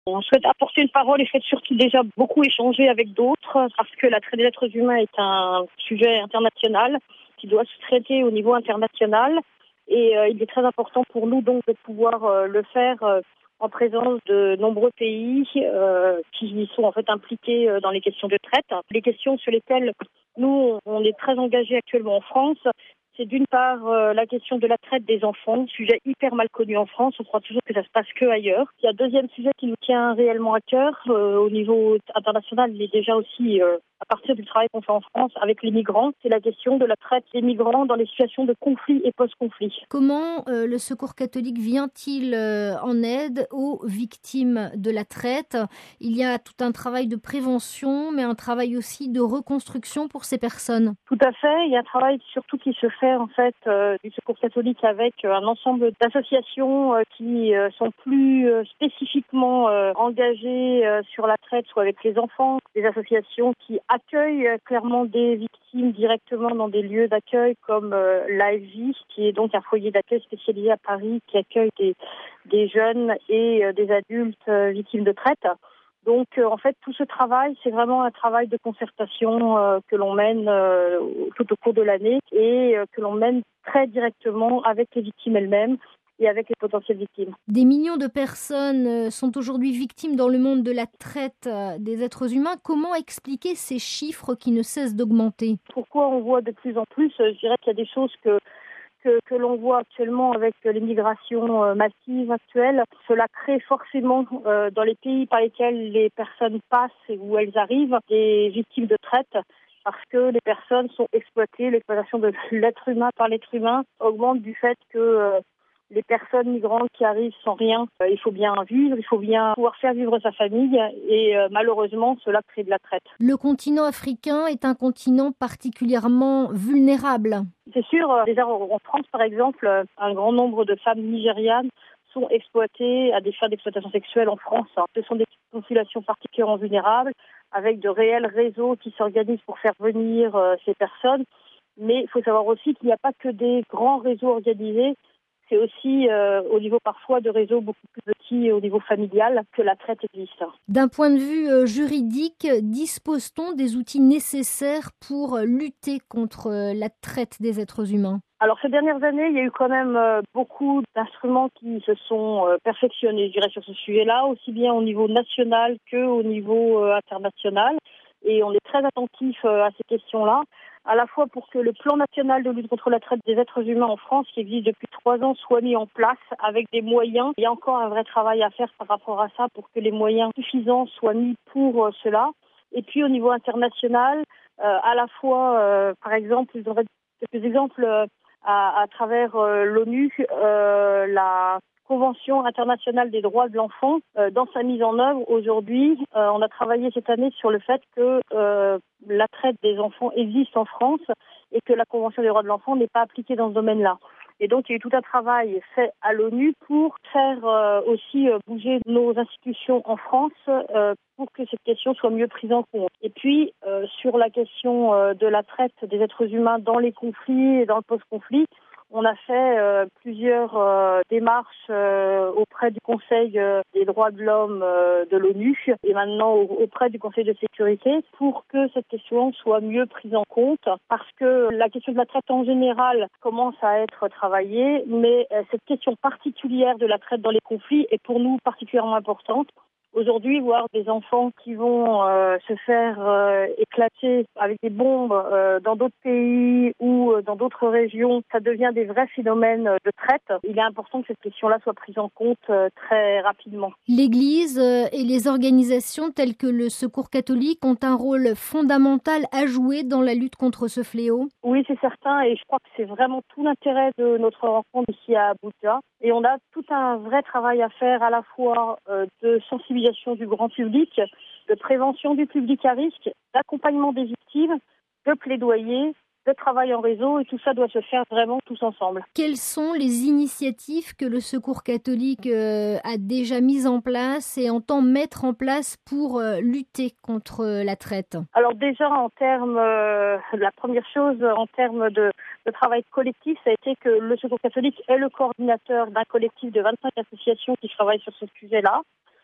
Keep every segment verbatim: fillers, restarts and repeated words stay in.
On souhaite apporter une parole et souhaite surtout déjà beaucoup échanger avec d'autres parce que la traite des êtres humains est un sujet international qui doit se traiter au niveau international et euh, il est très important pour nous donc de pouvoir euh, le faire euh, en présence de nombreux pays euh, qui sont en fait impliqués euh, dans les questions de traite. Les questions sur lesquelles nous on est très engagés actuellement en France, c'est d'une part euh, la question de la traite des enfants, sujet hyper mal connu en France. On croit toujours que ça se passe que ailleurs. Il y a un deuxième sujet qui nous tient réellement à cœur euh, au niveau international, mais déjà aussi euh, à partir du travail qu'on fait en France avec les migrants. C'est la question de la traite des migrants dans les situations de conflit et post-conflit. Comment euh, le Secours catholique vient-il euh, en aide aux victimes de la traite ? Il y a tout un travail de prévention, mais un travail aussi de reconstruction pour ces personnes. Tout à fait. Il y a un travail surtout qui se fait en fait euh, du Secours catholique avec euh, un ensemble d'associations euh, qui euh, sont plus euh, spécifiquement euh, engagées euh, sur la traite, soit avec les enfants, des associations qui accueillent euh, clairement des victimes directement dans des lieux d'accueil comme euh, l'A F J, qui est donc un foyer d'accueil spécialisé à Paris qui accueille des, des jeunes et euh, des adultes euh, victimes de traite. Donc, euh, en fait, tout ce travail, c'est vraiment un travail de concertation euh, que l'on mène euh, tout au cours de l'année et euh, que l'on mène très directement avec les victimes elles-mêmes et avec les potentielles victimes. Des millions de personnes sont aujourd'hui victimes dans le monde de la traite des êtres humains. Comment expliquer ces chiffres qui ne cessent d'augmenter ? Pourquoi on voit de plus en plus ? Je dirais qu'il y a des choses que Que, que l'on voit actuellement avec l'immigration euh, massive actuelle, cela crée forcément euh, dans les pays par lesquels les personnes passent et où elles arrivent des victimes de traite parce que les personnes sont exploitées, l'exploitation de l'être humain par l'être humain augmente du fait que euh, les personnes migrantes qui arrivent sans rien, euh, il faut bien vivre, il faut bien pouvoir faire vivre sa famille et euh, malheureusement cela crée de la traite. Le continent africain est un continent particulièrement vulnérable. C'est sûr, déjà en France par exemple, un grand nombre de femmes nigérianes sont exploitées à des fins d'exploitation sexuelle en France. Ce sont des populations particulièrement vulnérables avec de réels réseaux qui s'organisent pour faire venir ces personnes. Mais il faut savoir aussi qu'il n'y a pas que des grands réseaux organisés. C'est aussi euh, au niveau parfois de réseaux beaucoup plus petits et au niveau familial que la traite existe. D'un point de vue euh, juridique, dispose-t-on des outils nécessaires pour lutter contre euh, la traite des êtres humains ? Alors ces dernières années, il y a eu quand même euh, beaucoup d'instruments qui se sont euh, perfectionnés, je dirais, sur ce sujet-là, aussi bien au niveau national qu'au niveau euh, international. Et on est très attentif euh, à ces questions-là, à la fois pour que le plan national de lutte contre la traite des êtres humains en France, qui existe depuis trois ans, soit mis en place avec des moyens. Il y a encore un vrai travail à faire par rapport à ça pour que les moyens suffisants soient mis pour euh, cela. Et puis au niveau international, euh, à la fois, euh, par exemple, je donnerai quelques exemples euh, à, à travers euh, l'ONU, euh, la Convention internationale des droits de l'enfant, euh, dans sa mise en œuvre aujourd'hui, euh, on a travaillé cette année sur le fait que euh, la traite des enfants existe en France et que la Convention des droits de l'enfant n'est pas appliquée dans ce domaine-là. Et donc, il y a eu tout un travail fait à l'ONU pour faire euh, aussi euh, bouger nos institutions en France euh, pour que cette question soit mieux prise en compte. Et puis, euh, sur la question euh, de la traite des êtres humains dans les conflits et dans le post-conflit, on a fait euh, plusieurs euh, démarches euh, auprès du Conseil euh, des droits de l'homme euh, de l'ONU et maintenant au, auprès du Conseil de sécurité pour que cette question soit mieux prise en compte parce que la question de la traite en général commence à être travaillée, mais euh, cette question particulière de la traite dans les conflits est pour nous particulièrement importante. Aujourd'hui, voir des enfants qui vont euh, se faire euh, éclater avec des bombes euh, dans d'autres pays ou euh, dans d'autres régions, ça devient des vrais phénomènes de traite. Il est important que cette question-là soit prise en compte euh, très rapidement. L'Église euh, et les organisations telles que le Secours catholique ont un rôle fondamental à jouer dans la lutte contre ce fléau. Oui, c'est certain et je crois que c'est vraiment tout l'intérêt de notre rencontre ici à Abuja. Et on a tout un vrai travail à faire à la fois euh, de sensibilisation du grand public, de prévention du public à risque, d'accompagnement des victimes, de plaidoyer, de travail en réseau et tout ça doit se faire vraiment tous ensemble. Quelles sont les initiatives que le Secours catholique euh, a déjà mises en place et entend mettre en place pour euh, lutter contre euh, la traite ? Alors déjà en termes, euh, la première chose en termes de, de travail collectif, ça a été que le Secours catholique est le coordinateur d'un collectif de vingt-cinq associations qui travaillent sur ce sujet-là.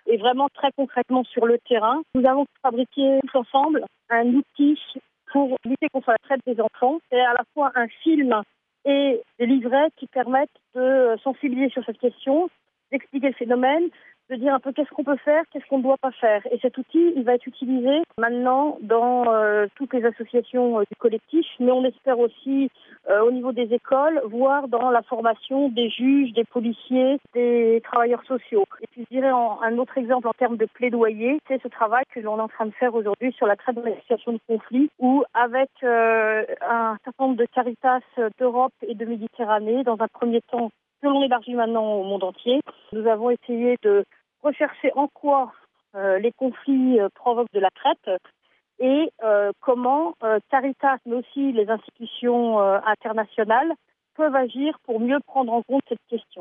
et vraiment très concrètement sur le terrain. Nous avons fabriqué tous ensemble un outil pour lutter contre la traite des enfants. C'est à la fois un film et des livrets qui permettent de sensibiliser sur cette question, d'expliquer le phénomène, de dire un peu qu'est-ce qu'on peut faire, qu'est-ce qu'on ne doit pas faire. Et cet outil, il va être utilisé maintenant dans euh, toutes les associations euh, du collectif, mais on espère aussi euh, au niveau des écoles, voire dans la formation des juges, des policiers, des travailleurs sociaux. Et puis je dirais en, un autre exemple en termes de plaidoyer, c'est ce travail que l'on est en train de faire aujourd'hui sur la traite dans les situations de conflit, où avec euh, un certain nombre de Caritas d'Europe et de Méditerranée, dans un premier temps, que l'on élargit maintenant au monde entier, nous avons essayé de rechercher en quoi euh, les conflits euh, provoquent de la traite et euh, comment euh, Caritas, mais aussi les institutions euh, internationales, peuvent agir pour mieux prendre en compte cette question.